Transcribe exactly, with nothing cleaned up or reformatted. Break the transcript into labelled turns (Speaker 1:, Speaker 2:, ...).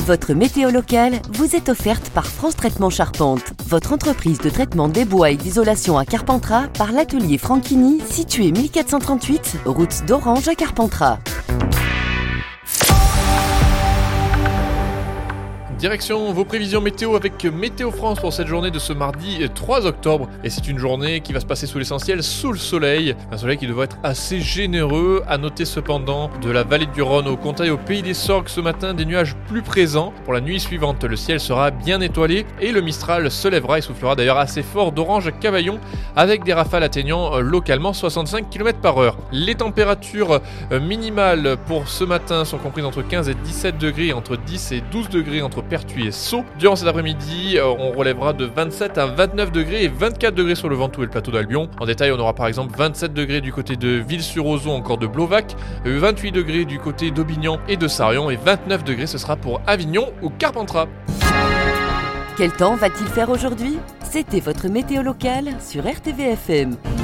Speaker 1: Votre météo locale vous est offerte par France Traitement Charpente, votre entreprise de traitement des bois et d'isolation à Carpentras par l'atelier Franchini, situé mille quatre cent trente-huit, route d'Orange à Carpentras.
Speaker 2: Direction vos prévisions météo avec Météo France pour cette journée de ce mardi trois octobre. Et c'est une journée qui va se passer sous l'essentiel sous le soleil. Un soleil qui devrait être assez généreux. À noter cependant de la vallée du Rhône au Comtat et au Pays des Sorgues ce matin des nuages plus présents. Pour la nuit suivante, le ciel sera bien étoilé et le Mistral se lèvera et soufflera d'ailleurs assez fort d'Orange à Cavaillon avec des rafales atteignant localement soixante-cinq kilomètres par heure. Les températures minimales pour ce matin sont comprises entre quinze et dix-sept degrés, entre dix et douze degrés entre Pertuis et Sceaux. Durant cet après-midi, on relèvera de vingt-sept à vingt-neuf degrés et vingt-quatre degrés sur le Ventoux et le plateau d'Albion. En détail, on aura par exemple vingt-sept degrés du côté de Ville-sur-Ozon, encore de Blovac, vingt-huit degrés du côté d'Aubignan et de Sarrion et vingt-neuf degrés ce sera pour Avignon ou Carpentras.
Speaker 1: Quel temps va-t-il faire aujourd'hui ? C'était votre météo locale sur R T V F M.